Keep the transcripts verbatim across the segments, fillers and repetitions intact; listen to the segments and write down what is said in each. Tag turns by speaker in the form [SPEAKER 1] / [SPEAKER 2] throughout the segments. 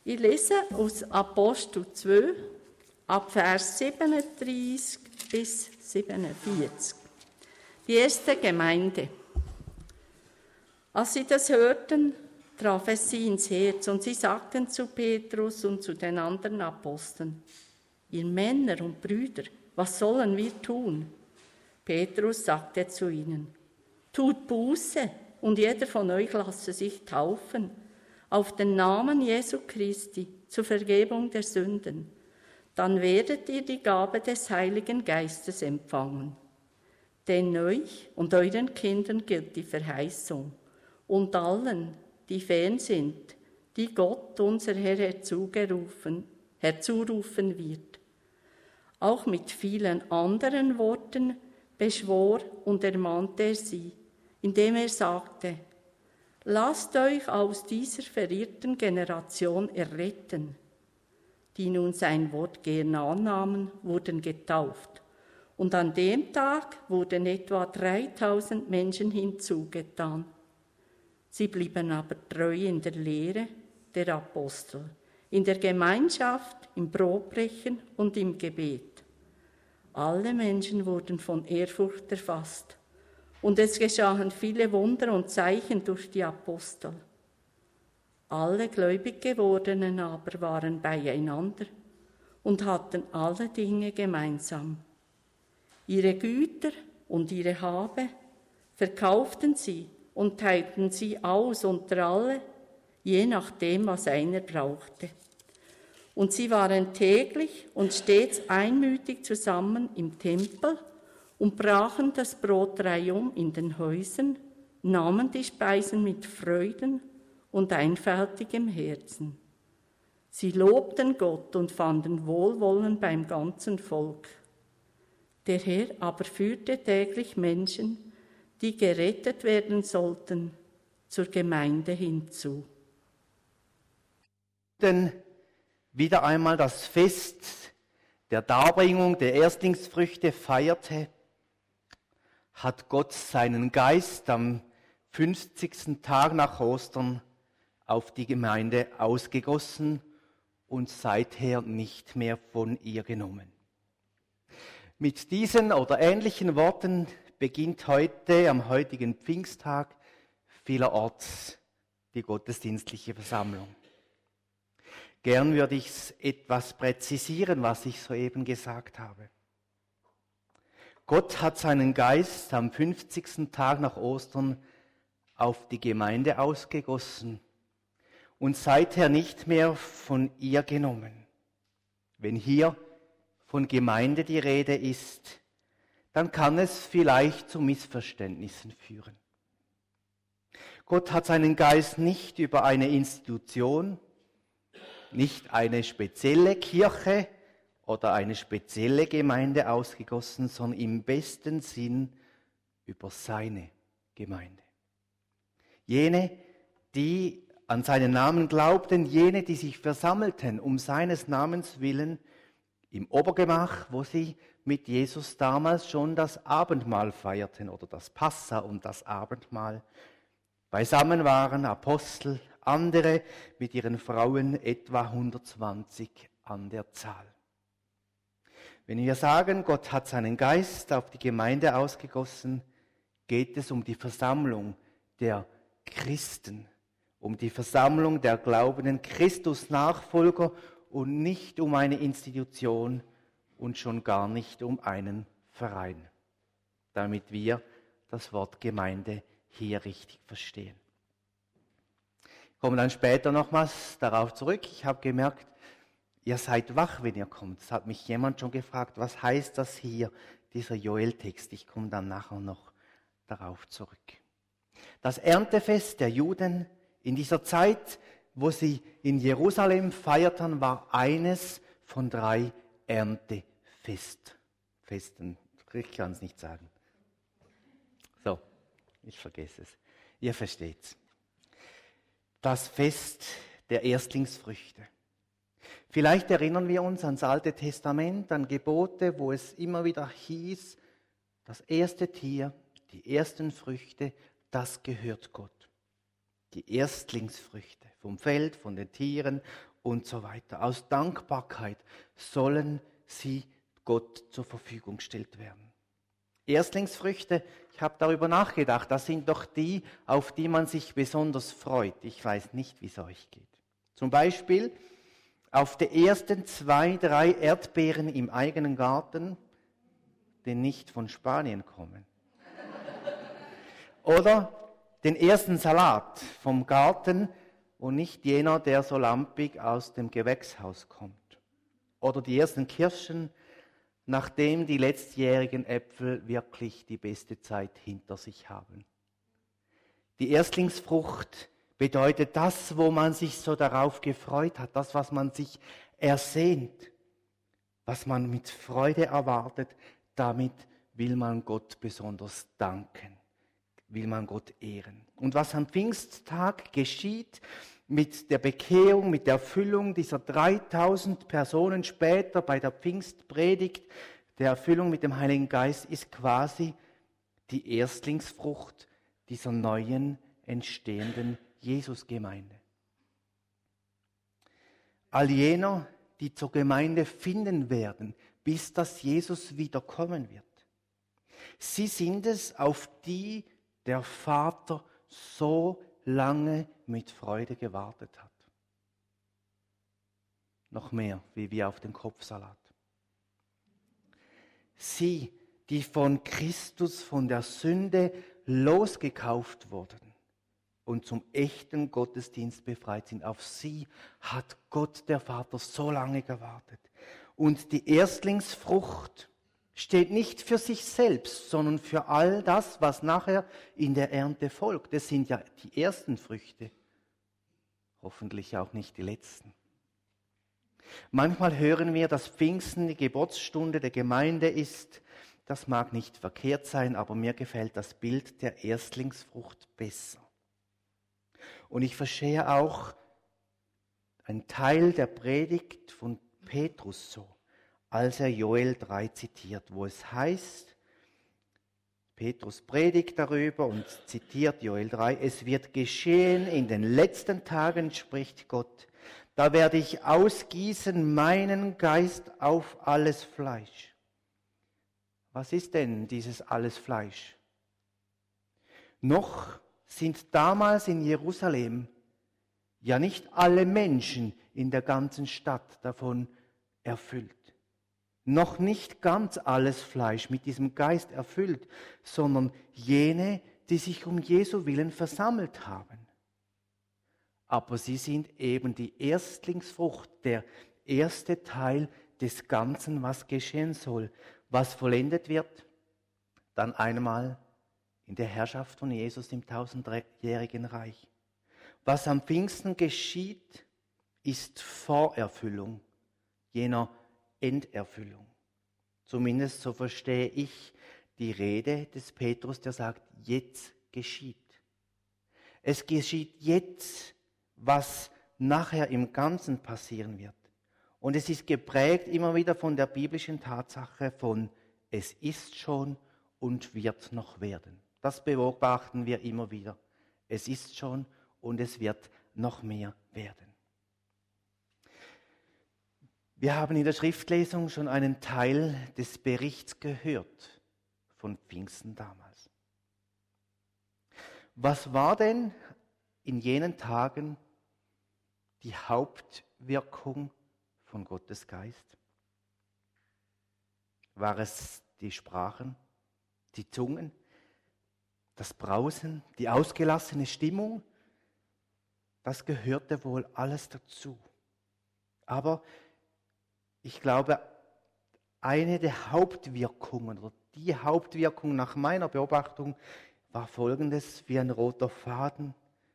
[SPEAKER 1] Ich lese aus Apostel zwei, ab Vers siebenunddreißig bis siebenundvierzig. Die erste Gemeinde. Als sie das hörten, traf es sie ins Herz, und sie sagten zu Petrus und zu den anderen Aposteln: Ihr Männer und Brüder, was sollen wir tun? Petrus sagte zu ihnen: Tut Buße, und jeder von euch lasse sich taufen, auf den Namen Jesu Christi, zur Vergebung der Sünden. Dann werdet ihr die Gabe des Heiligen Geistes empfangen. Denn euch und euren Kindern gilt die Verheißung, und allen, die fern sind, die Gott, unser Herr, herzugerufen, herzurufen wird. Auch mit vielen anderen Worten beschwor und ermahnte er sie, indem er sagte: Lasst euch aus dieser verirrten Generation erretten. Die nun sein Wort gern annahmen, wurden getauft. Und an dem Tag wurden etwa dreitausend Menschen hinzugetan. Sie blieben aber treu in der Lehre der Apostel, in der Gemeinschaft, im Brotbrechen und im Gebet. Alle Menschen wurden von Ehrfurcht erfasst, und es geschahen viele Wunder und Zeichen durch die Apostel. Alle gläubig gewordenen aber waren beieinander und hatten alle Dinge gemeinsam. Ihre Güter und ihre Habe verkauften sie und teilten sie aus unter alle, je nachdem, was einer brauchte. Und sie waren täglich und stets einmütig zusammen im Tempel und brachen das Brot reihum in den Häusern, nahmen die Speisen mit Freuden und einfältigem Herzen. Sie lobten Gott und fanden Wohlwollen beim ganzen Volk. Der Herr aber führte täglich Menschen, die gerettet werden sollten, zur Gemeinde hinzu.
[SPEAKER 2] Denn wieder einmal das Fest der Darbringung der Erstlingsfrüchte feierte, hat Gott seinen Geist am fünfzigsten Tag nach Ostern auf die Gemeinde ausgegossen und seither nicht mehr von ihr genommen. Mit diesen oder ähnlichen Worten beginnt heute, am heutigen Pfingsttag, vielerorts die gottesdienstliche Versammlung. Gern würde ich es etwas präzisieren, was ich soeben gesagt habe. Gott hat seinen Geist am fünfzigsten Tag nach Ostern auf die Gemeinde ausgegossen und seither nicht mehr von ihr genommen. Wenn hier von Gemeinde die Rede ist, dann kann es vielleicht zu Missverständnissen führen. Gott hat seinen Geist nicht über eine Institution, nicht eine spezielle Kirche oder eine spezielle Gemeinde ausgegossen, sondern im besten Sinn über seine Gemeinde. Jene, die an seinen Namen glaubten, jene, die sich versammelten um seines Namens willen im Obergemach, wo sie mit Jesus damals schon das Abendmahl feierten oder das Passa und das Abendmahl. Beisammen waren Apostel, andere mit ihren Frauen etwa hundertzwanzig an der Zahl. Wenn wir sagen, Gott hat seinen Geist auf die Gemeinde ausgegossen, geht es um die Versammlung der Christen, um die Versammlung der glaubenden Christus-Nachfolger und nicht um eine Institution und schon gar nicht um einen Verein, damit wir das Wort Gemeinde hier richtig verstehen. Ich komme dann später nochmals darauf zurück. Ich habe gemerkt, ihr seid wach, wenn ihr kommt. Es hat mich jemand schon gefragt, was heißt das hier, dieser Joel-Text. Ich komme dann nachher noch darauf zurück. Das Erntefest der Juden in dieser Zeit, wo sie in Jerusalem feierten, war eines von drei Erntefest. Festen. Ich kann es nicht sagen. So, ich vergesse es. Ihr versteht's. Das Fest der Erstlingsfrüchte. Vielleicht erinnern wir uns ans Alte Testament, an Gebote, wo es immer wieder hieß, das erste Tier, die ersten Früchte, das gehört Gott. Die Erstlingsfrüchte vom Feld, von den Tieren und so weiter. Aus Dankbarkeit sollen sie Gott zur Verfügung gestellt werden. Erstlingsfrüchte, ich habe darüber nachgedacht, das sind doch die, auf die man sich besonders freut. Ich weiß nicht, wie es euch geht. Zum Beispiel auf die ersten zwei, drei Erdbeeren im eigenen Garten, die nicht von Spanien kommen. Oder den ersten Salat vom Garten und nicht jener, der so lampig aus dem Gewächshaus kommt. Oder die ersten Kirschen, nachdem die letztjährigen Äpfel wirklich die beste Zeit hinter sich haben. Die Erstlingsfrucht bedeutet das, wo man sich so darauf gefreut hat, das, was man sich ersehnt, was man mit Freude erwartet, damit will man Gott besonders danken, will man Gott ehren. Und was am Pfingsttag geschieht mit der Bekehrung, mit der Erfüllung dieser dreitausend Personen später bei der Pfingstpredigt, der Erfüllung mit dem Heiligen Geist, ist quasi die Erstlingsfrucht dieser neuen, entstehenden Jesusgemeinde. All jener, die zur Gemeinde finden werden, bis dass Jesus wiederkommen wird. Sie sind es, auf die der Vater so lange mit Freude gewartet hat. Noch mehr, wie wir auf den Kopfsalat. Sie, die von Christus, von der Sünde losgekauft wurden und zum echten Gottesdienst befreit sind, auf sie hat Gott, der Vater, so lange gewartet. Und die Erstlingsfrucht steht nicht für sich selbst, sondern für all das, was nachher in der Ernte folgt. Das sind ja die ersten Früchte, hoffentlich auch nicht die letzten. Manchmal hören wir, dass Pfingsten die Geburtsstunde der Gemeinde ist. Das mag nicht verkehrt sein, aber mir gefällt das Bild der Erstlingsfrucht besser. Und ich verstehe auch einen Teil der Predigt von Petrus so, als er Joel drei zitiert, wo es heißt, Petrus predigt darüber und zitiert Joel drei, es wird geschehen in den letzten Tagen, spricht Gott, da werde ich ausgießen meinen Geist auf alles Fleisch. Was ist denn dieses alles Fleisch? Noch sind damals in Jerusalem ja nicht alle Menschen in der ganzen Stadt davon erfüllt. Noch nicht ganz alles Fleisch mit diesem Geist erfüllt, sondern jene, die sich um Jesu Willen versammelt haben. Aber sie sind eben die Erstlingsfrucht, der erste Teil des Ganzen, was geschehen soll, was vollendet wird, dann einmal in der Herrschaft von Jesus im tausendjährigen Reich. Was am Pfingsten geschieht, ist Vorerfüllung jener Enderfüllung. Zumindest so verstehe ich die Rede des Petrus, der sagt, jetzt geschieht. Es geschieht jetzt, was nachher im Ganzen passieren wird. Und es ist geprägt immer wieder von der biblischen Tatsache von es ist schon und wird noch werden. Das beobachten wir immer wieder. Es ist schon und es wird noch mehr werden. Wir haben in der Schriftlesung schon einen Teil des Berichts gehört von Pfingsten damals. Was war denn in jenen Tagen die Hauptwirkung von Gottes Geist? War es die Sprachen, die Zungen, das Brausen, die ausgelassene Stimmung? Das gehörte wohl alles dazu. Aber ich glaube, eine der Hauptwirkungen oder die Hauptwirkung nach meiner Beobachtung war folgendes, wie ein roter Faden.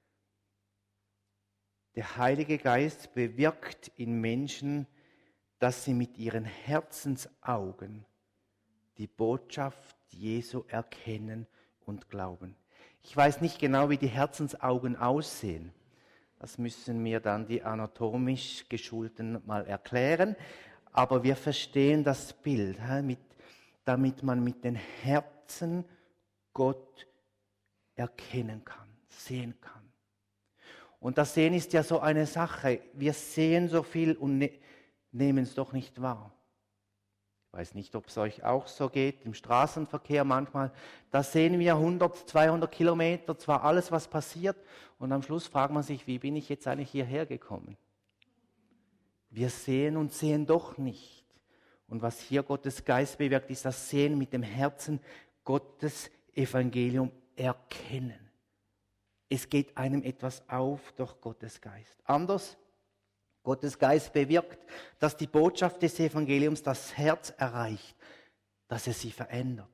[SPEAKER 2] Der Heilige Geist bewirkt in Menschen, dass sie mit ihren Herzensaugen die Botschaft Jesu erkennen und glauben. Ich weiß nicht genau, wie die Herzensaugen aussehen. Das müssen mir dann die anatomisch Geschulten mal erklären. Aber wir verstehen das Bild, damit man mit den Herzen Gott erkennen kann, sehen kann. Und das Sehen ist ja so eine Sache. Wir sehen so viel und ne- nehmen es doch nicht wahr. Ich weiß nicht, ob es euch auch so geht, im Straßenverkehr manchmal. Da sehen wir hundert, zweihundert Kilometer, zwar alles, was passiert, und am Schluss fragt man sich, wie bin ich jetzt eigentlich hierher gekommen? Wir sehen und sehen doch nicht. Und was hier Gottes Geist bewirkt, ist das Sehen mit dem Herzen, Gottes Evangelium erkennen. Es geht einem etwas auf durch Gottes Geist. Anders, Gottes Geist bewirkt, dass die Botschaft des Evangeliums das Herz erreicht, dass es sie verändert.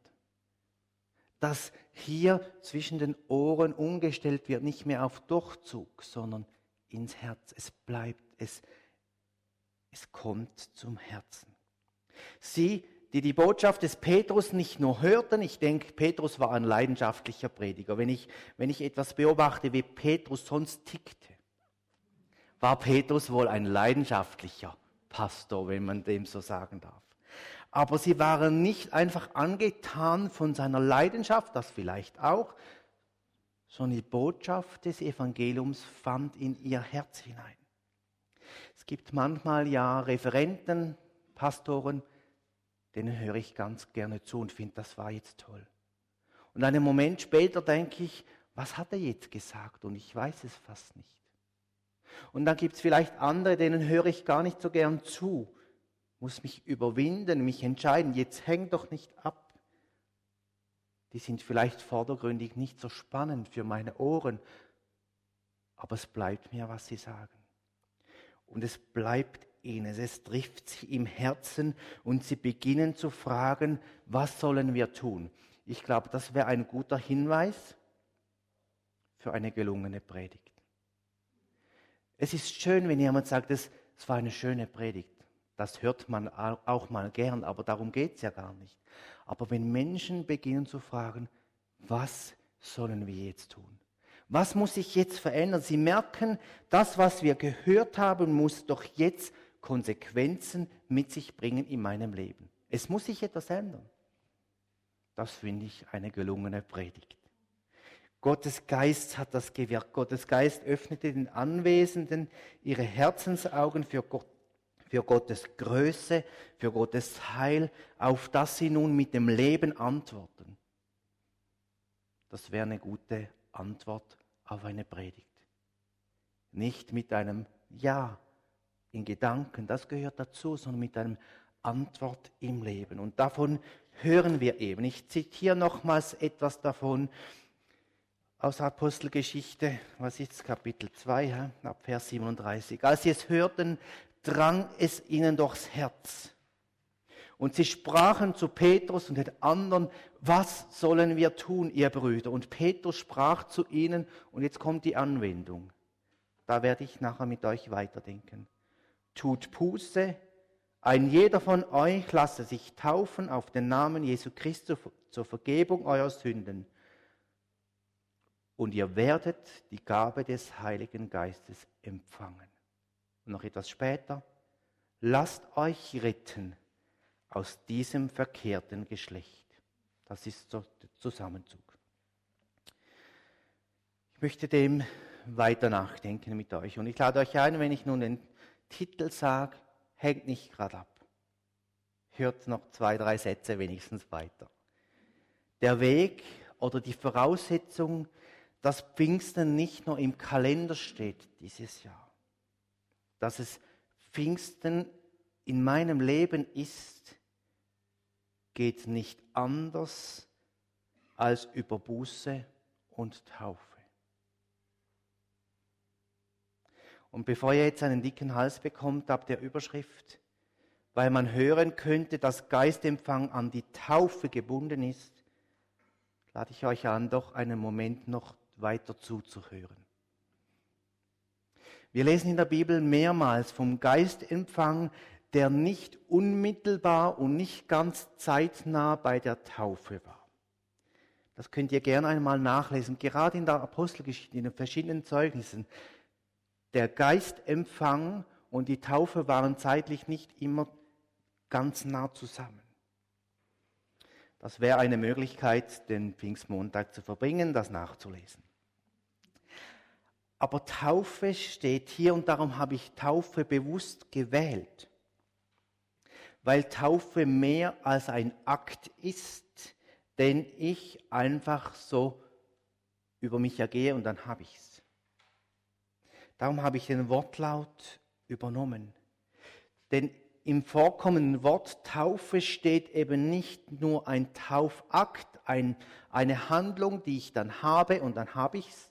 [SPEAKER 2] Dass hier zwischen den Ohren umgestellt wird, nicht mehr auf Durchzug, sondern ins Herz. Es bleibt, es, es kommt zum Herzen. Sie, die die Botschaft des Petrus nicht nur hörten, ich denke, Petrus war ein leidenschaftlicher Prediger. Wenn ich, wenn ich etwas beobachte, wie Petrus sonst tickte, war Petrus wohl ein leidenschaftlicher Pastor, wenn man dem so sagen darf. Aber sie waren nicht einfach angetan von seiner Leidenschaft, das vielleicht auch, sondern die Botschaft des Evangeliums fand in ihr Herz hinein. Es gibt manchmal ja Referenten, Pastoren, denen höre ich ganz gerne zu und finde, das war jetzt toll. Und einen Moment später denke ich, was hat er jetzt gesagt? Und ich weiß es fast nicht. Und dann gibt es vielleicht andere, denen höre ich gar nicht so gern zu. Muss mich überwinden, mich entscheiden, jetzt häng doch nicht ab. Die sind vielleicht vordergründig nicht so spannend für meine Ohren, aber es bleibt mir, was sie sagen. Und es bleibt ihnen, es trifft sie im Herzen und sie beginnen zu fragen, was sollen wir tun? Ich glaube, das wäre ein guter Hinweis für eine gelungene Predigt. Es ist schön, wenn jemand sagt, es, es war eine schöne Predigt. Das hört man auch mal gern, aber darum geht es ja gar nicht. Aber wenn Menschen beginnen zu fragen, was sollen wir jetzt tun? Was muss sich jetzt verändern? Sie merken, das, was wir gehört haben, muss doch jetzt Konsequenzen mit sich bringen in meinem Leben. Es muss sich etwas ändern. Das finde ich eine gelungene Predigt. Gottes Geist hat das gewirkt. Gottes Geist öffnete den Anwesenden ihre Herzensaugen für Gott, für Gottes Größe, für Gottes Heil, auf das sie nun mit dem Leben antworten. Das wäre eine gute Antwort auf eine Predigt. Nicht mit einem Ja in Gedanken, das gehört dazu, sondern mit einem Antwort im Leben. Und davon hören wir eben. Ich zitiere nochmals etwas davon aus Apostelgeschichte, was ist Kapitel zwei, ab Vers siebenunddreißig. Als sie es hörten, drang es ihnen durchs Herz. Und sie sprachen zu Petrus und den anderen, was sollen wir tun, ihr Brüder? Und Petrus sprach zu ihnen, und jetzt kommt die Anwendung. Da werde ich nachher mit euch weiterdenken. Tut Buße, ein jeder von euch lasse sich taufen auf den Namen Jesu Christi zur Vergebung eurer Sünden. Und ihr werdet die Gabe des Heiligen Geistes empfangen. Und noch etwas später, lasst euch retten aus diesem verkehrten Geschlecht. Das ist so der Zusammenzug. Ich möchte dem weiter nachdenken mit euch. Und ich lade euch ein, wenn ich nun den Titel sage, hängt nicht gerade ab. Hört noch zwei, drei Sätze wenigstens weiter. Der Weg oder die Voraussetzung, dass Pfingsten nicht nur im Kalender steht dieses Jahr, dass es Pfingsten in meinem Leben ist, geht nicht anders als über Buße und Taufe. Und bevor ihr jetzt einen dicken Hals bekommt, ab der Überschrift, weil man hören könnte, dass Geistempfang an die Taufe gebunden ist, lade ich euch an, doch einen Moment noch weiter zuzuhören. Wir lesen in der Bibel mehrmals vom Geistempfang, der nicht unmittelbar und nicht ganz zeitnah bei der Taufe war. Das könnt ihr gerne einmal nachlesen, gerade in der Apostelgeschichte, in den verschiedenen Zeugnissen. Der Geistempfang und die Taufe waren zeitlich nicht immer ganz nah zusammen. Das wäre eine Möglichkeit, den Pfingstmontag zu verbringen, das nachzulesen. Aber Taufe steht hier und darum habe ich Taufe bewusst gewählt. Weil Taufe mehr als ein Akt ist, den ich einfach so über mich ergehe und dann habe ich es. Darum habe ich den Wortlaut übernommen. Denn im vorkommenden Wort Taufe steht eben nicht nur ein Taufakt, ein, eine Handlung, die ich dann habe und dann habe ich es,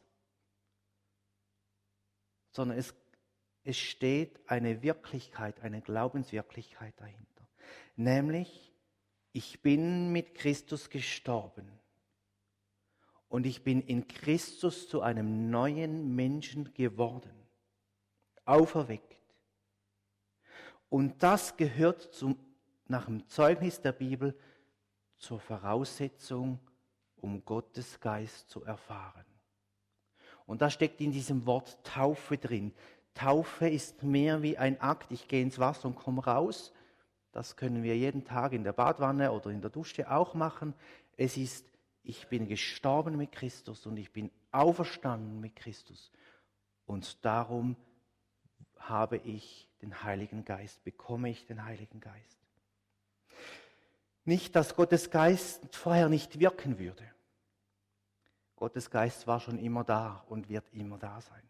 [SPEAKER 2] sondern es, es steht eine Wirklichkeit, eine Glaubenswirklichkeit dahinter. Nämlich, ich bin mit Christus gestorben und ich bin in Christus zu einem neuen Menschen geworden, auferweckt. Und das gehört zum, nach dem Zeugnis der Bibel zur Voraussetzung, um Gottes Geist zu erfahren. Und da steckt in diesem Wort Taufe drin. Taufe ist mehr wie ein Akt. Ich gehe ins Wasser und komme raus. Das können wir jeden Tag in der Badwanne oder in der Dusche auch machen. Es ist, ich bin gestorben mit Christus und ich bin auferstanden mit Christus. Und darum habe ich den Heiligen Geist, bekomme ich den Heiligen Geist. Nicht, dass Gottes Geist vorher nicht wirken würde. Gottes Geist war schon immer da und wird immer da sein.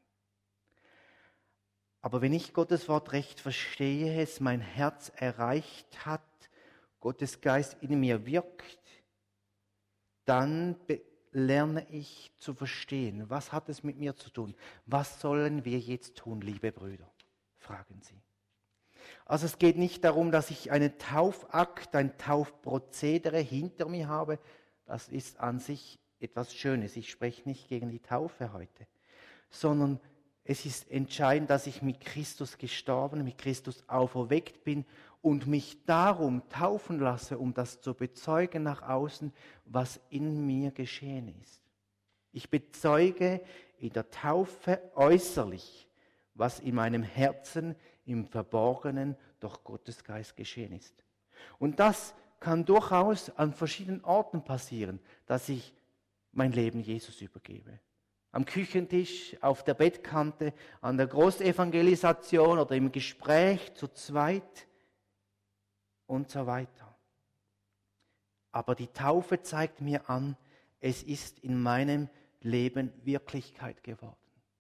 [SPEAKER 2] Aber wenn ich Gottes Wort recht verstehe, es mein Herz erreicht hat, Gottes Geist in mir wirkt, dann lerne ich zu verstehen, was hat es mit mir zu tun? Was sollen wir jetzt tun, liebe Brüder? Fragen sie. Also es geht nicht darum, dass ich einen Taufakt, ein Taufprozedere hinter mir habe. Das ist an sich etwas Schönes. Ich spreche nicht gegen die Taufe heute, sondern es ist entscheidend, dass ich mit Christus gestorben, mit Christus auferweckt bin und mich darum taufen lasse, um das zu bezeugen nach außen, was in mir geschehen ist. Ich bezeuge in der Taufe äußerlich, was in meinem Herzen im Verborgenen durch Gottes Geist geschehen ist. Und das kann durchaus an verschiedenen Orten passieren, dass ich mein Leben Jesus übergebe. Am Küchentisch, auf der Bettkante, an der Großevangelisation oder im Gespräch zu zweit und so weiter. Aber die Taufe zeigt mir an, es ist in meinem Leben Wirklichkeit geworden.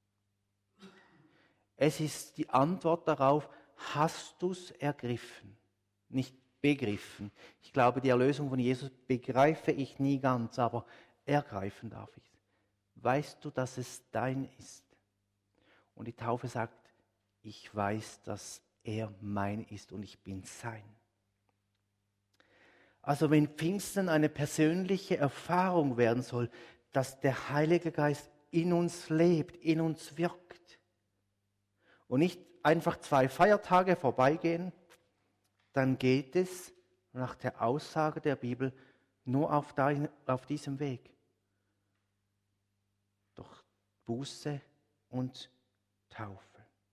[SPEAKER 2] Es ist die Antwort darauf, hast du es ergriffen, nicht begriffen. Ich glaube, die Erlösung von Jesus begreife ich nie ganz, aber ergreifen darf ich es. Weißt du, dass es dein ist? Und die Taufe sagt, ich weiß, dass er mein ist und ich bin sein. Also wenn Pfingsten eine persönliche Erfahrung werden soll, dass der Heilige Geist in uns lebt, in uns wirkt und nicht einfach zwei Feiertage vorbeigehen, dann geht es nach der Aussage der Bibel nur auf, dein, auf diesem Weg. Durch Buße und Taufe.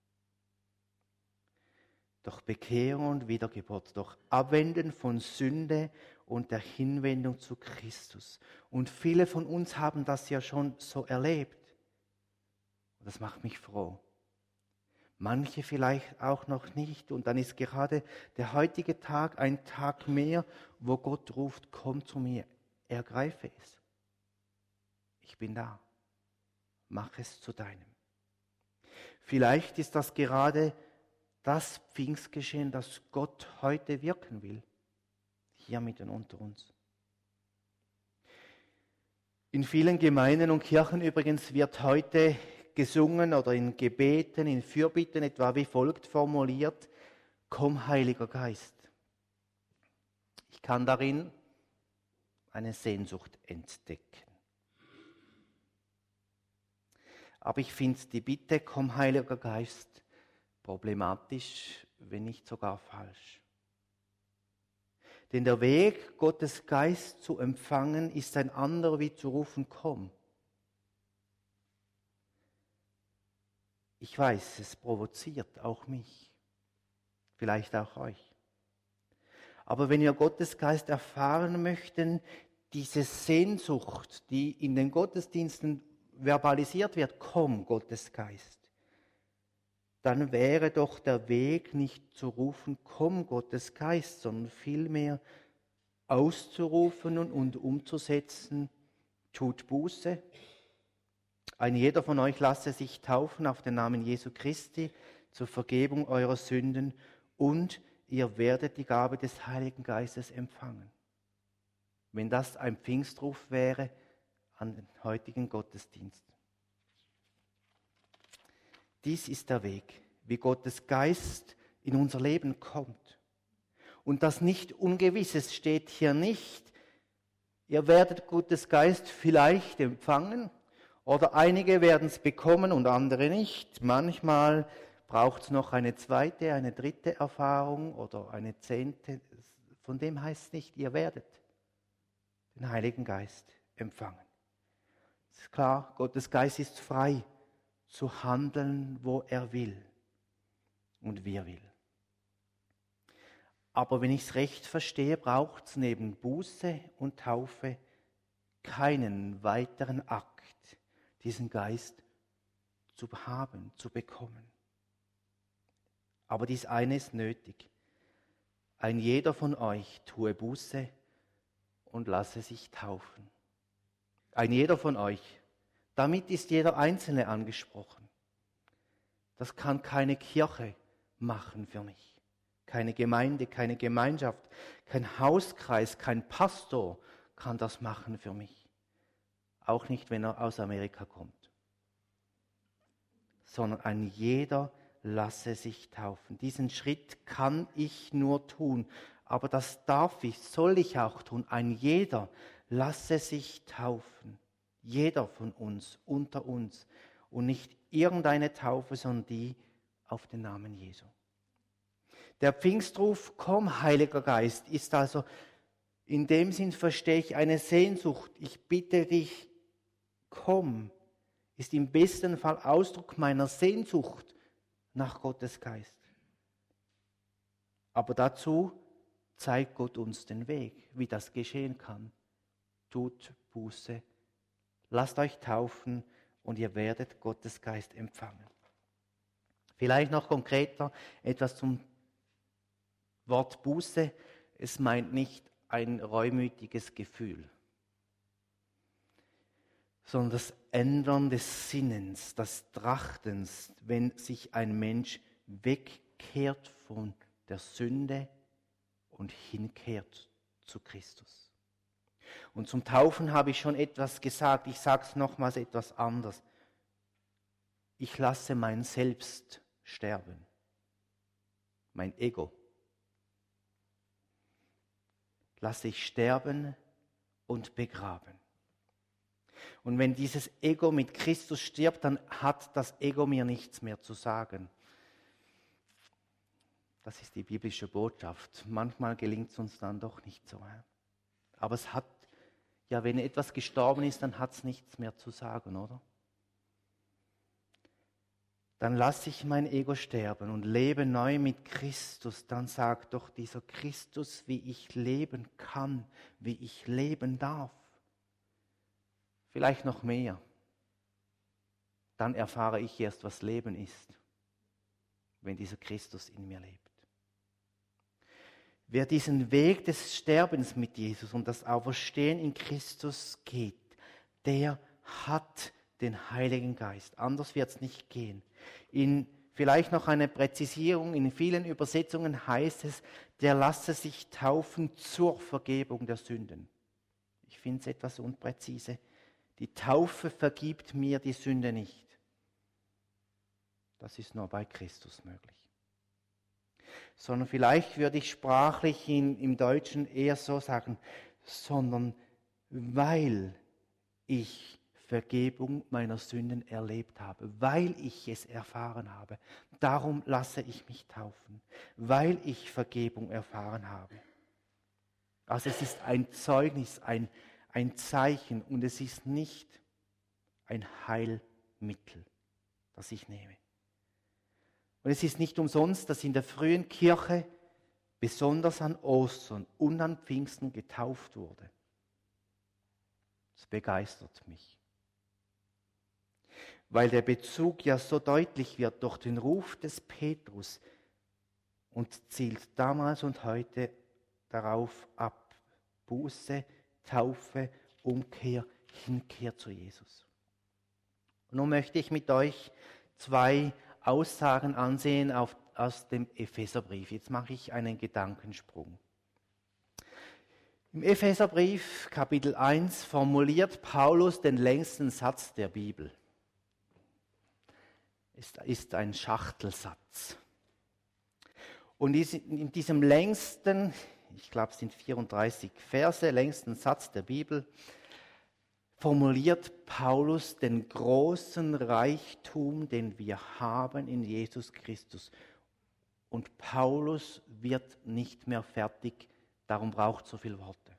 [SPEAKER 2] Durch Bekehrung und Wiedergeburt, durch Abwenden von Sünde und der Hinwendung zu Christus. Und viele von uns haben das ja schon so erlebt. Und das macht mich froh. Manche vielleicht auch noch nicht. Und dann ist gerade der heutige Tag ein Tag mehr, wo Gott ruft, komm zu mir, ergreife es. Ich bin da. Mach es zu deinem. Vielleicht ist das gerade das Pfingstgeschehen, das Gott heute wirken will. Hier mitten unter uns. In vielen Gemeinden und Kirchen übrigens wird heute gesungen oder in Gebeten, in Fürbitten etwa wie folgt formuliert: Komm, Heiliger Geist. Ich kann darin eine Sehnsucht entdecken. Aber ich finde die Bitte, komm, Heiliger Geist, problematisch, wenn nicht sogar falsch. Denn der Weg, Gottes Geist zu empfangen, ist ein anderer, wie zu rufen, komm. Ich weiß, es provoziert auch mich, vielleicht auch euch. Aber wenn wir Gottes Geist erfahren möchten, diese Sehnsucht, die in den Gottesdiensten verbalisiert wird, komm, Gottes Geist, dann wäre doch der Weg nicht zu rufen, komm, Gottes Geist, sondern vielmehr auszurufen und, und umzusetzen, tut Buße. Ein jeder von euch lasse sich taufen auf den Namen Jesu Christi zur Vergebung eurer Sünden und ihr werdet die Gabe des Heiligen Geistes empfangen. Wenn das ein Pfingstruf wäre an den heutigen Gottesdienst. Dies ist der Weg, wie Gottes Geist in unser Leben kommt. Und das Nicht-Ungewisses steht hier nicht. Ihr werdet Gottes Geist vielleicht empfangen oder einige werden es bekommen und andere nicht. Manchmal braucht es noch eine zweite, eine dritte Erfahrung oder eine zehnte. Von dem heißt es nicht, ihr werdet den Heiligen Geist empfangen. Es ist klar, Gottes Geist ist frei zu handeln, wo er will und wie er will. Aber wenn ich es recht verstehe, braucht es neben Buße und Taufe keinen weiteren Akt, diesen Geist zu haben, zu bekommen. Aber dies eine ist nötig. Ein jeder von euch tue Buße und lasse sich taufen. Ein jeder von euch. Damit ist jeder Einzelne angesprochen. Das kann keine Kirche machen für mich. Keine Gemeinde, keine Gemeinschaft, kein Hauskreis, kein Pastor kann das machen für mich. Auch nicht, wenn er aus Amerika kommt. Sondern ein jeder lasse sich taufen. Diesen Schritt kann ich nur tun, aber das darf ich, soll ich auch tun. Ein jeder lasse sich taufen. Jeder von uns, unter uns. Und nicht irgendeine Taufe, sondern die auf den Namen Jesu. Der Pfingstruf, komm, Heiliger Geist, ist also, in dem Sinn verstehe ich eine Sehnsucht. Ich bitte dich, komm, ist im besten Fall Ausdruck meiner Sehnsucht nach Gottes Geist. Aber dazu zeigt Gott uns den Weg, wie das geschehen kann. Tut Buße, lasst euch taufen und ihr werdet Gottes Geist empfangen. Vielleicht noch konkreter etwas zum Wort Buße. Es meint nicht ein reumütiges Gefühl, sondern das Ändern des Sinnens, des Trachtens, wenn sich ein Mensch wegkehrt von der Sünde und hinkehrt zu Christus. Und zum Taufen habe ich schon etwas gesagt, ich sage es nochmals etwas anders. Ich lasse mein Selbst sterben, mein Ego. Lasse ich sterben und begraben. Und wenn dieses Ego mit Christus stirbt, dann hat das Ego mir nichts mehr zu sagen. Das ist die biblische Botschaft. Manchmal gelingt es uns dann doch nicht so. Aber es hat, ja, wenn etwas gestorben ist, dann hat es nichts mehr zu sagen, oder? Dann lasse ich mein Ego sterben und lebe neu mit Christus. Dann sagt doch dieser Christus, wie ich leben kann, wie ich leben darf. Vielleicht noch mehr. Dann erfahre ich erst, was Leben ist, wenn dieser Christus in mir lebt. Wer diesen Weg des Sterbens mit Jesus und das Auferstehen in Christus geht, der hat den Heiligen Geist. Anders wird es nicht gehen. In vielleicht noch eine Präzisierung, in vielen Übersetzungen heißt es, der lasse sich taufen zur Vergebung der Sünden. Ich finde es etwas unpräzise. Die Taufe vergibt mir die Sünde nicht. Das ist nur bei Christus möglich. Sondern vielleicht würde ich sprachlich in, im Deutschen eher so sagen, sondern weil ich Vergebung meiner Sünden erlebt habe, weil ich es erfahren habe. Darum lasse ich mich taufen, weil ich Vergebung erfahren habe. Also es ist ein Zeugnis, ein, ein Zeichen und es ist nicht ein Heilmittel, das ich nehme. Und es ist nicht umsonst, dass in der frühen Kirche besonders an Ostern und an Pfingsten getauft wurde. Das begeistert mich. weil der Bezug ja so deutlich wird durch den Ruf des Petrus und zielt damals und heute darauf ab. Buße, Taufe, Umkehr, Hinkehr zu Jesus. Und nun möchte ich mit euch zwei Aussagen ansehen auf, aus dem Epheserbrief. Jetzt mache ich einen Gedankensprung. Im Epheserbrief Kapitel eins formuliert Paulus den längsten Satz der Bibel. Es ist ein Schachtelsatz. Und in diesem längsten, ich glaube es sind vierunddreißig Verse, längsten Satz der Bibel, formuliert Paulus den großen Reichtum, den wir haben in Jesus Christus. Und Paulus wird nicht mehr fertig, darum braucht so viele Worte.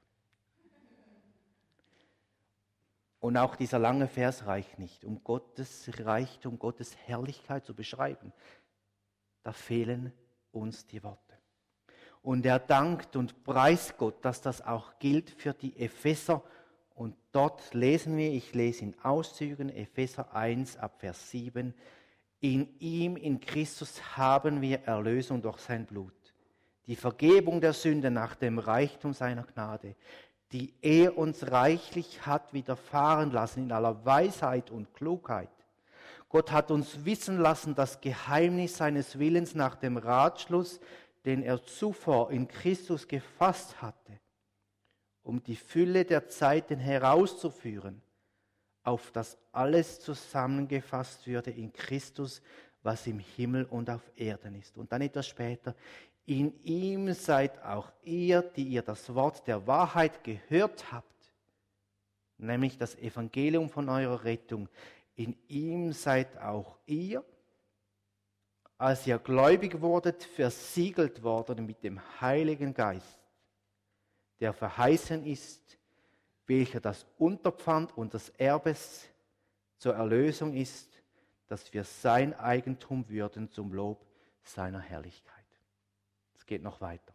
[SPEAKER 2] Und auch dieser lange Vers reicht nicht, um Gottes Reichtum, Gottes Herrlichkeit zu beschreiben. Da fehlen uns die Worte. Und er dankt und preist Gott, dass das auch gilt für die Epheser. Und dort lesen wir, ich lese in Auszügen, Epheser eins ab Vers sieben, in ihm, in Christus haben wir Erlösung durch sein Blut, die Vergebung der Sünde nach dem Reichtum seiner Gnade, die er uns reichlich hat widerfahren lassen in aller Weisheit und Klugheit. Gott hat uns wissen lassen das Geheimnis seines Willens nach dem Ratschluss, den er zuvor in Christus gefasst hatte, um die Fülle der Zeiten herauszuführen, auf das alles zusammengefasst würde in Christus, was im Himmel und auf Erden ist. Und dann etwas später, in ihm seid auch ihr, die ihr das Wort der Wahrheit gehört habt, nämlich das Evangelium von eurer Rettung. In ihm seid auch ihr, als ihr gläubig wurdet, versiegelt worden mit dem Heiligen Geist, der verheißen ist, welcher das Unterpfand unseres Erbes zur Erlösung ist, dass wir sein Eigentum würden zum Lob seiner Herrlichkeit. Es geht noch weiter.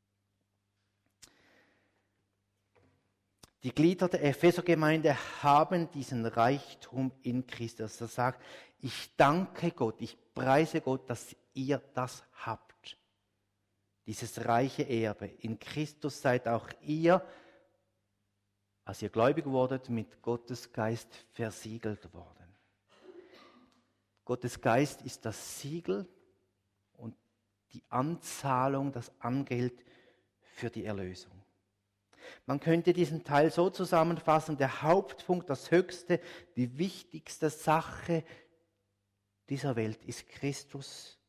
[SPEAKER 2] Die Glieder der Ephesergemeinde haben diesen Reichtum in Christus. Er sagt, ich danke Gott, ich preise Gott, dass ihr das habt. Dieses reiche Erbe. In Christus seid auch ihr, als ihr gläubig wurdet, mit Gottes Geist versiegelt worden. Gottes Geist ist das Siegel und die Anzahlung, das Angeld für die Erlösung. Man könnte diesen Teil so zusammenfassen, der Hauptpunkt, das Höchste, die wichtigste Sache dieser Welt ist Christus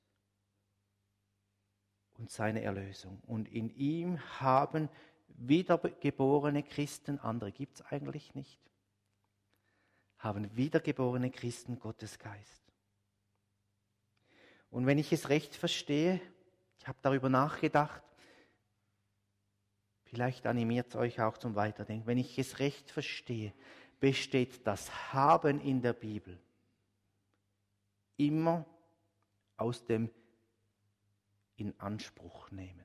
[SPEAKER 2] und seine Erlösung. Und in ihm haben wiedergeborene Christen, andere gibt es eigentlich nicht, haben wiedergeborene Christen Gottes Geist. Und wenn ich es recht verstehe, ich habe darüber nachgedacht, vielleicht animiert es euch auch zum Weiterdenken, wenn ich es recht verstehe, besteht das Haben in der Bibel immer aus dem In-Anspruch-Nehmen.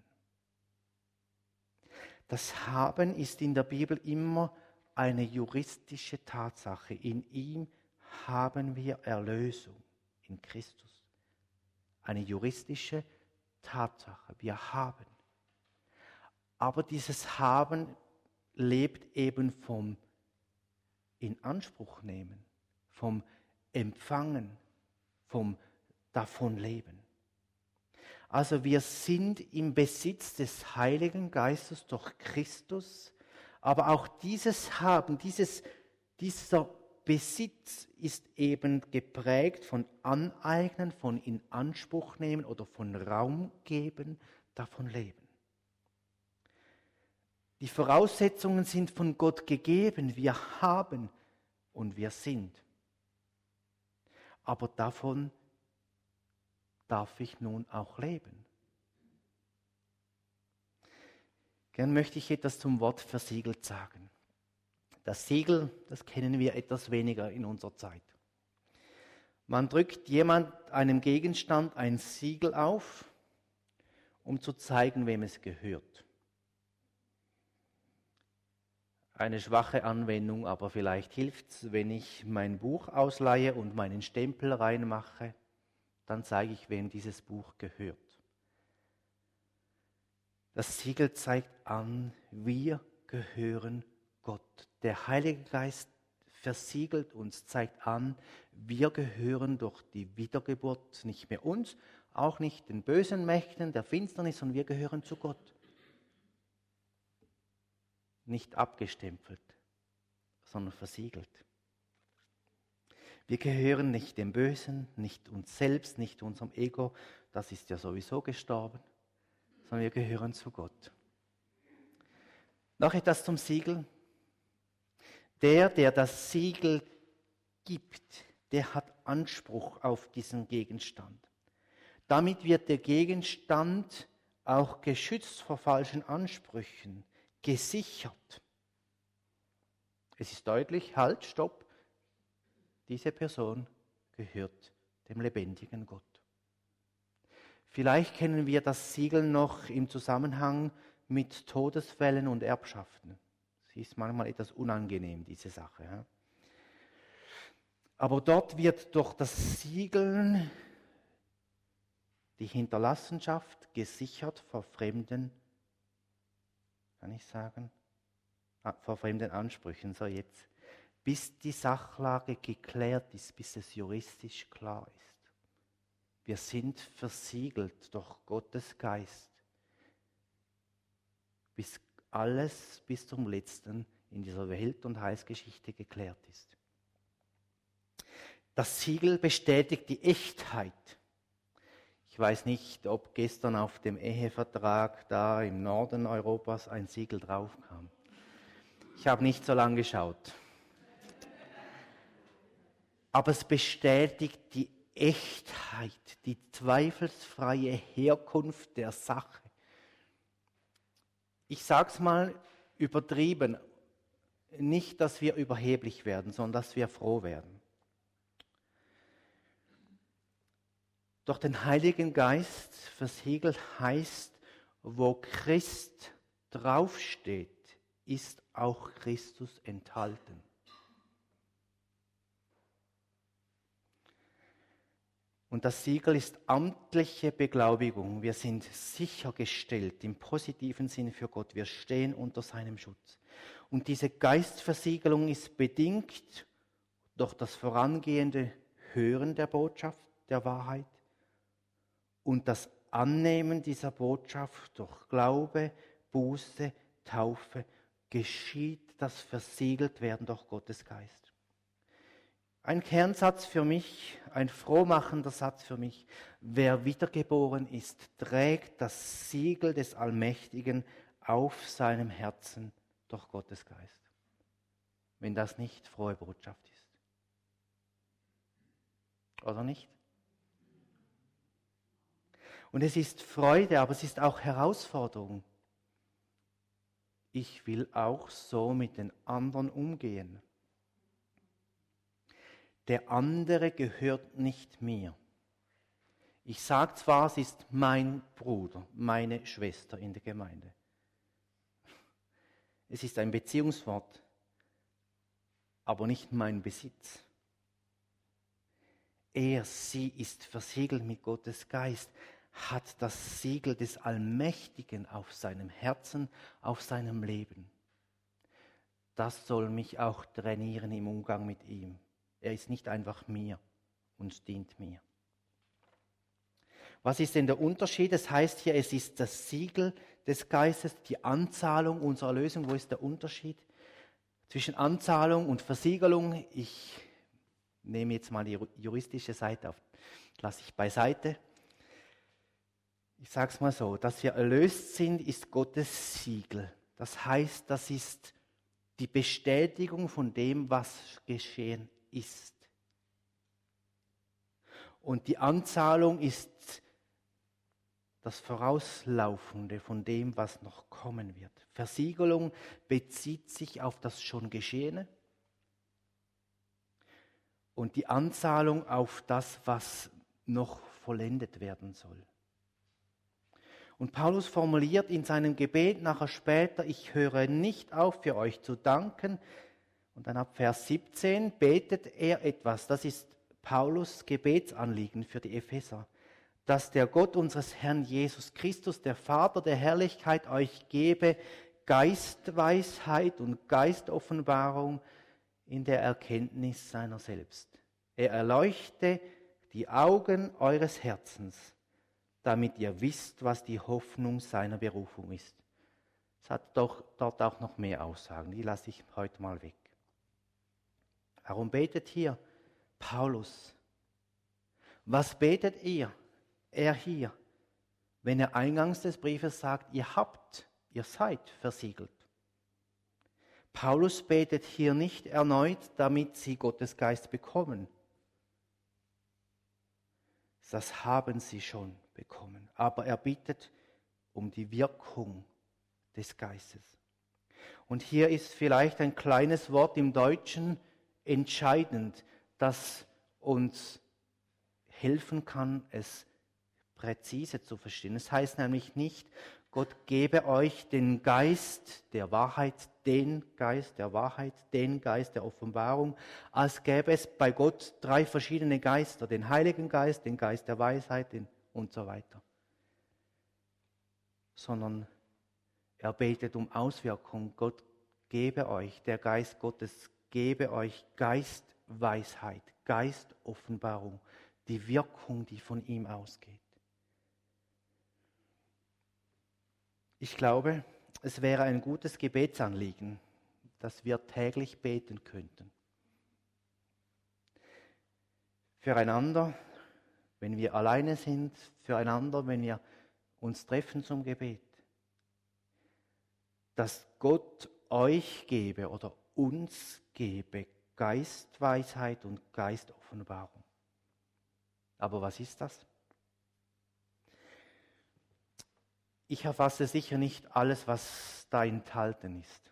[SPEAKER 2] Das Haben ist in der Bibel immer eine juristische Tatsache. In ihm haben wir Erlösung, in Christus. Eine juristische Tatsache. Wir haben. Aber dieses Haben lebt eben vom In-Anspruch-Nehmen, vom Empfangen, vom Davonleben. Also wir sind im Besitz des Heiligen Geistes durch Christus, aber auch dieses Haben, dieses, dieser Besitz ist eben geprägt von Aneignen, von Inanspruchnehmen oder von Raum geben, davon leben. Die Voraussetzungen sind von Gott gegeben, wir haben und wir sind. Aber davon darf ich nun auch leben. Gern möchte ich etwas zum Wort versiegelt sagen. Das Siegel, das kennen wir etwas weniger in unserer Zeit. Man drückt jemand einem Gegenstand ein Siegel auf, um zu zeigen, wem es gehört. eine schwache Anwendung, aber vielleicht hilft es, wenn ich mein Buch ausleihe und meinen Stempel reinmache, dann zeige ich, wem dieses Buch gehört. Das Siegel zeigt an, wir gehören Gott. Der Heilige Geist versiegelt uns, zeigt an, wir gehören durch die Wiedergeburt nicht mehr uns, auch nicht den bösen Mächten der Finsternis, sondern wir gehören zu Gott. Nicht abgestempelt, sondern versiegelt. Wir gehören nicht dem Bösen, nicht uns selbst, nicht unserem Ego, das ist ja sowieso gestorben, sondern wir gehören zu Gott. Noch etwas zum Siegel. Der, der das Siegel gibt, der hat Anspruch auf diesen Gegenstand. Damit wird der Gegenstand auch geschützt vor falschen Ansprüchen, gesichert. Es ist deutlich, halt, stopp, diese Person gehört dem lebendigen Gott. Vielleicht kennen wir das Siegel noch im Zusammenhang mit Todesfällen und Erbschaften. Sie ist manchmal etwas unangenehm, diese Sache. Ja? Aber dort wird durch das Siegel die Hinterlassenschaft gesichert vor fremden, kann ich sagen, vor fremden Ansprüchen. So jetzt, bis die Sachlage geklärt ist, bis es juristisch klar ist. Wir sind versiegelt durch Gottes Geist, bis alles bis zum Letzten in dieser Welt- und Heilsgeschichte geklärt ist. Das Siegel bestätigt die Echtheit. Ich weiß nicht, ob gestern auf dem Ehevertrag da im Norden Europas ein Siegel draufkam. Ich habe nicht so lange geschaut. Aber es bestätigt die Echtheit, die zweifelsfreie Herkunft der Sache. Ich sage es mal übertrieben, nicht, dass wir überheblich werden, sondern dass wir froh werden. Durch den Heiligen Geist versiegelt heißt, wo Christ draufsteht, ist auch Christus enthalten. Und das Siegel ist amtliche Beglaubigung. Wir sind sichergestellt im positiven Sinn für Gott. Wir stehen unter seinem Schutz. Und diese Geistversiegelung ist bedingt durch das vorangehende Hören der Botschaft, der Wahrheit und das Annehmen dieser Botschaft durch Glaube, Buße, Taufe geschieht das Versiegeltwerden durch Gottes Geist. Ein Kernsatz für mich, ein frohmachender Satz für mich. Wer wiedergeboren ist, trägt das Siegel des Allmächtigen auf seinem Herzen durch Gottes Geist. Wenn das nicht frohe Botschaft ist. Oder nicht? Und es ist Freude, aber es ist auch Herausforderung. Ich will auch so mit den anderen umgehen. Der andere gehört nicht mir. Ich sage zwar, es ist mein Bruder, meine Schwester in der Gemeinde. Es ist ein Beziehungswort, aber nicht mein Besitz. Er, sie ist versiegelt mit Gottes Geist, hat das Siegel des Allmächtigen auf seinem Herzen, auf seinem Leben. Das soll mich auch trainieren im Umgang mit ihm. Er ist nicht einfach mir und dient mir. Was ist denn der Unterschied? Das heißt hier, es ist das Siegel des Geistes, die Anzahlung unserer Erlösung. Wo ist der Unterschied zwischen Anzahlung und Versiegelung? Ich nehme jetzt mal die juristische Seite auf, lasse ich beiseite. Ich sage es mal so, dass wir erlöst sind, ist Gottes Siegel. Das heißt, das ist die Bestätigung von dem, was geschehen ist. Und die Anzahlung ist das Vorauslaufende von dem, was noch kommen wird. Versiegelung bezieht sich auf das schon Geschehene und die Anzahlung auf das, was noch vollendet werden soll. Und Paulus formuliert in seinem Gebet nachher später, ich höre nicht auf, für euch zu danken. Und dann ab Vers siebzehn betet er etwas, das ist Paulus Gebetsanliegen für die Epheser, dass der Gott unseres Herrn Jesus Christus, der Vater der Herrlichkeit, euch gebe Geistweisheit und Geistoffenbarung in der Erkenntnis seiner selbst. Er erleuchte die Augen eures Herzens, damit ihr wisst, was die Hoffnung seiner Berufung ist. Es hat doch dort auch noch mehr Aussagen, die lasse ich heute mal weg. Warum betet hier Paulus? Was betet ihr, er hier, wenn er eingangs des Briefes sagt, ihr habt, ihr seid versiegelt? Paulus betet hier nicht erneut, damit sie Gottes Geist bekommen. Das haben sie schon bekommen. Aber er bittet um die Wirkung des Geistes. Und hier ist vielleicht ein kleines Wort im Deutschen entscheidend, das uns helfen kann, es präzise zu verstehen. Es heißt nämlich nicht, Gott gebe euch den Geist der Wahrheit, den Geist der Wahrheit, den Geist der Offenbarung, als gäbe es bei Gott drei verschiedene Geister, den Heiligen Geist, den Geist der Weisheit den und so weiter. Sondern er betet um Auswirkung. Gott gebe euch, der Geist Gottes gebe euch Geistweisheit, Geistoffenbarung, die Wirkung, die von ihm ausgeht. Ich glaube, es wäre ein gutes Gebetsanliegen, dass wir täglich beten könnten. Füreinander, wenn wir alleine sind, füreinander, wenn wir uns treffen zum Gebet. Dass Gott euch gebe oder uns gebe Geistweisheit und Geistoffenbarung. Aber was ist das? Ich erfasse sicher nicht alles, was da enthalten ist.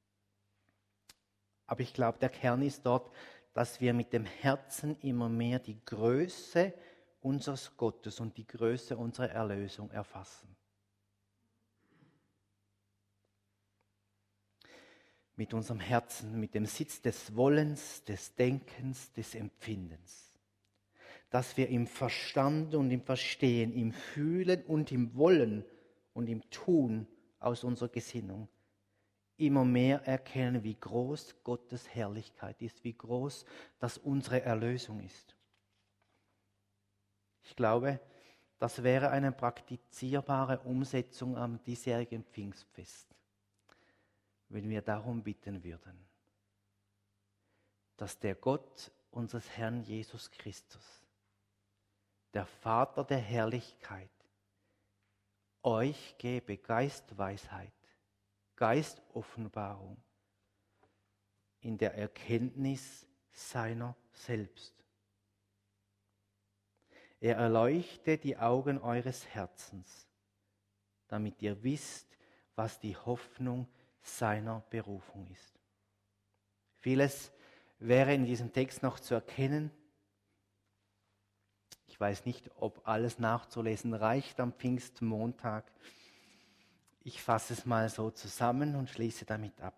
[SPEAKER 2] Aber ich glaube, der Kern ist dort, dass wir mit dem Herzen immer mehr die Größe unseres Gottes und die Größe unserer Erlösung erfassen. Mit unserem Herzen, mit dem Sitz des Wollens, des Denkens, des Empfindens. Dass wir im Verstand und im Verstehen, im Fühlen und im Wollen und im Tun aus unserer Gesinnung immer mehr erkennen, wie groß Gottes Herrlichkeit ist, wie groß das unsere Erlösung ist. Ich glaube, das wäre eine praktizierbare Umsetzung am diesjährigen Pfingstfest, wenn wir darum bitten würden, dass der Gott unseres Herrn Jesus Christus, der Vater der Herrlichkeit, euch gebe Geistweisheit, Geistoffenbarung in der Erkenntnis seiner selbst. Er erleuchte die Augen eures Herzens, damit ihr wisst, was die Hoffnung seiner Berufung ist. Vieles wäre in diesem Text noch zu erkennen. Ich weiß nicht, ob alles nachzulesen reicht am Pfingstmontag. Ich fasse es mal so zusammen und schließe damit ab.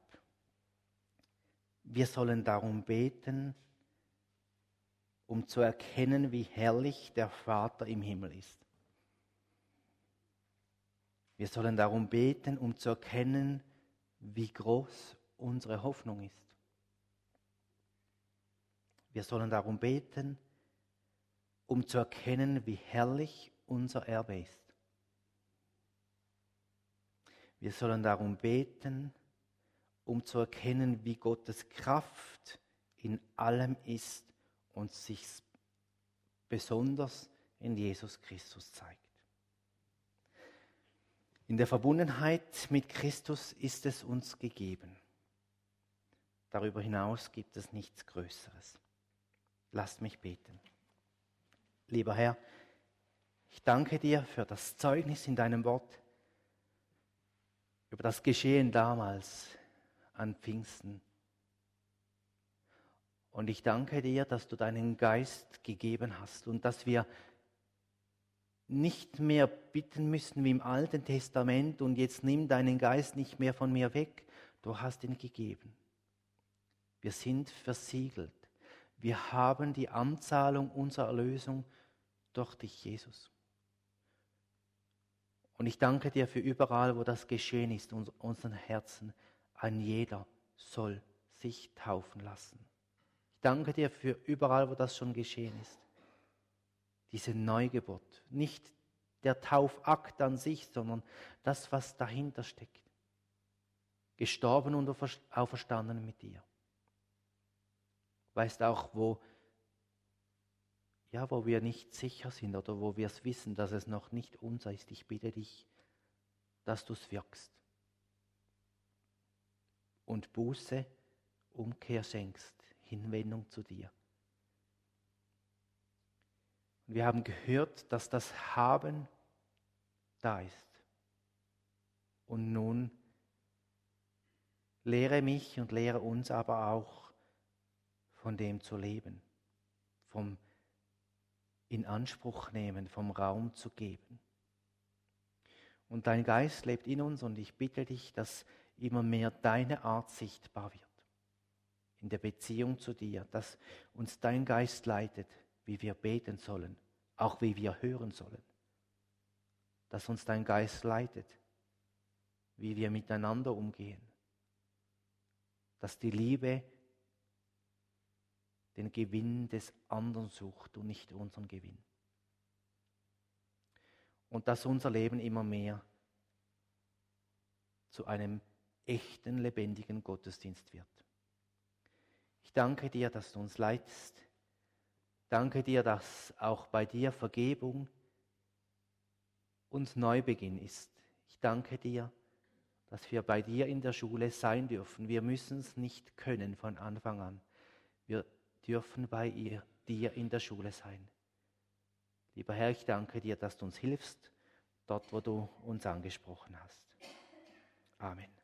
[SPEAKER 2] Wir sollen darum beten, um zu erkennen, wie herrlich der Vater im Himmel ist. Wir sollen darum beten, um zu erkennen, wie groß unsere Hoffnung ist. Wir sollen darum beten, um zu erkennen, wie herrlich unser Erbe ist. Wir sollen darum beten, um zu erkennen, wie Gottes Kraft in allem ist und sich besonders in Jesus Christus zeigt. In der Verbundenheit mit Christus ist es uns gegeben. Darüber hinaus gibt es nichts Größeres. Lasst mich beten. Lieber Herr, ich danke dir für das Zeugnis in deinem Wort, über das Geschehen damals an Pfingsten. Und ich danke dir, dass du deinen Geist gegeben hast und dass wir nicht mehr bitten müssen wie im Alten Testament und jetzt nimm deinen Geist nicht mehr von mir weg. Du hast ihn gegeben. Wir sind versiegelt. Wir haben die Anzahlung unserer Erlösung durch dich, Jesus. Und ich danke dir für überall, wo das geschehen ist, in unseren Herzen. Ein jeder soll sich taufen lassen. Ich danke dir für überall, wo das schon geschehen ist. Diese Neugeburt. Nicht der Taufakt an sich, sondern das, was dahinter steckt. Gestorben und auferstanden mit dir. Weißt auch, wo, ja, wo wir nicht sicher sind oder wo wir es wissen, dass es noch nicht unser ist. Ich bitte dich, dass du es wirkst. Und Buße, Umkehr schenkst, Hinwendung zu dir. Wir haben gehört, dass das Haben da ist. Und nun lehre mich und lehre uns aber auch, von dem zu leben, vom in Anspruch nehmen, vom Raum zu geben. Und dein Geist lebt in uns und ich bitte dich, dass immer mehr deine Art sichtbar wird. In der Beziehung zu dir, dass uns dein Geist leitet, wie wir beten sollen, auch wie wir hören sollen. Dass uns dein Geist leitet, wie wir miteinander umgehen. Dass die Liebe den Gewinn des anderen sucht und nicht unseren Gewinn. Und dass unser Leben immer mehr zu einem echten, lebendigen Gottesdienst wird. Ich danke dir, dass du uns leitest. Danke dir, dass auch bei dir Vergebung und Neubeginn ist. Ich danke dir, dass wir bei dir in der Schule sein dürfen. Wir müssen es nicht können von Anfang an. Wir dürfen bei ihr, dir in der Schule sein. Lieber Herr, ich danke dir, dass du uns hilfst, dort, wo du uns angesprochen hast. Amen.